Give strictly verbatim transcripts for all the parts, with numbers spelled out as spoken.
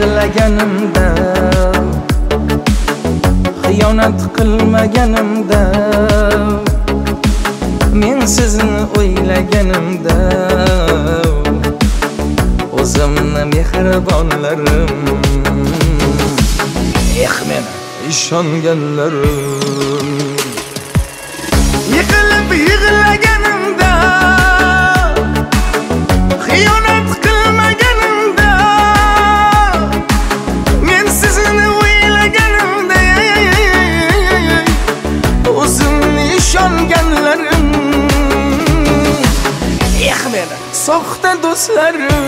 yig'laganimda, xiyonat qilmaganimda, men sizni o'ylaganimda, o'zimni mehribonlarim, eh men ishonganlarim, yiqilib yig'laganimda, xiyonat qilmaganimda, men sizni o'ylaganimda, o'zimni ishonganlarim, eh men soxta do'stlarim.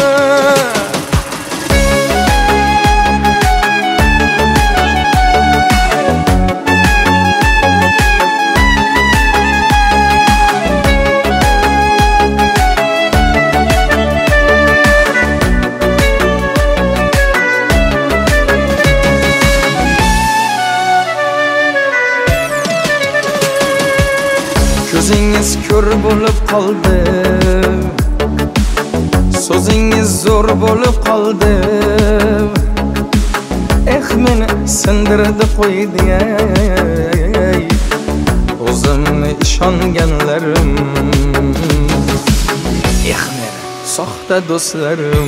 Ko'zingiz ko'r bo'lib qoldi, so'zingiz zo'r bo'lib qoldi, eh meni sindirdi qo'ydi, o'zimni ishonganlarim, eh meni soxta do'stlarim.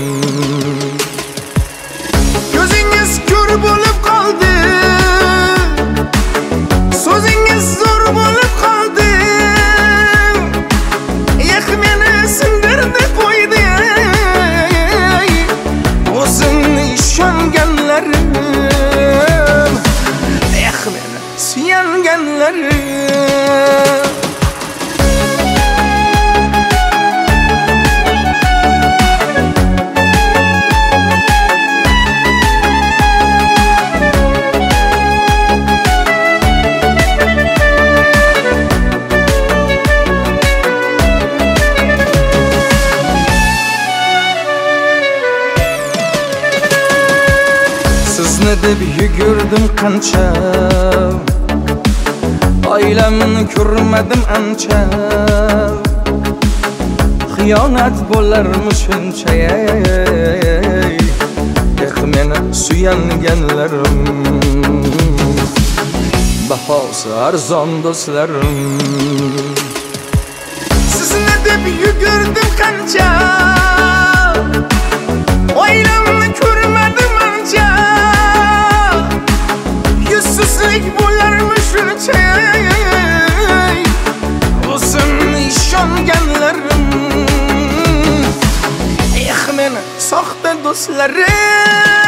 Ko'zingiz ko'r bo'lib qoldi, so'zingiz zo'r bo'lib qoldi, suyanganlarim. Sizni deb yugurdim qancha, oilamni ko'rmadim ancha, xiyonat bo'larmi shuncha, eh meni suyanganlarim, bahosi arzon do'stlarim. Sizni deb yugurdim qancha, oilamni ko'rmadim ancha, yuzsizlik bo'larmi shuncha, o'zimni ishonganlarim, eh meni soxta do'stlarim.